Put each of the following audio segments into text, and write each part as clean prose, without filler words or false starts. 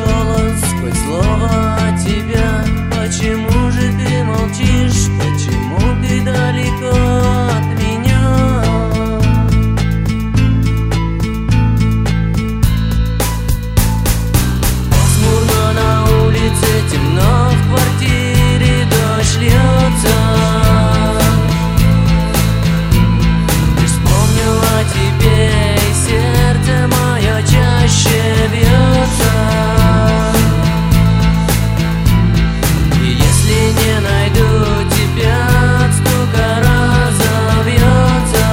голос, хоть слово от тебя. Почему же ты молчишь? Почему ты далеко от меня? Пасмурно на улице, темно в квартире, дождь льется. Лишь вспомнил о тебе, и сердце мое чаще бьется. И если не найду тебя, от стука разобьется.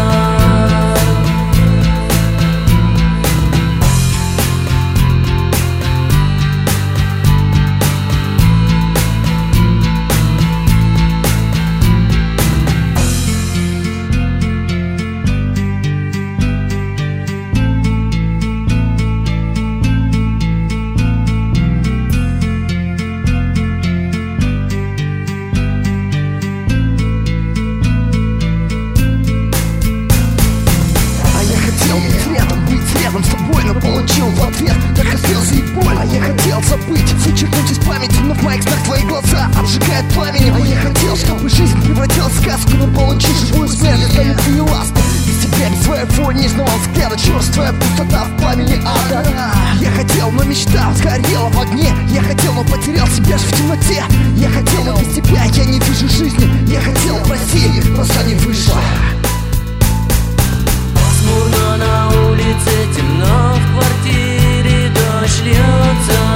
Рядом с тобой, но получил в ответ только слезы и боль. А я хотел забыть, вычеркнуть из памяти, но в моих снах твои глаза обжигают пламенем. А я хотел, чтобы жизнь превратилась в сказку, но получил живую смерть, остаются не ласку. Без тебя, без своего нежного взгляда, черствая пустота в пламени ада. Я хотел, но мечта сгорела в огне. Я хотел, но потерял себя же в темноте. Я хотел, но без тебя я не вижу жизни. Я хотел, прости, просто не вышло. Пасмурно на улице, темно в квартире, дождь льется.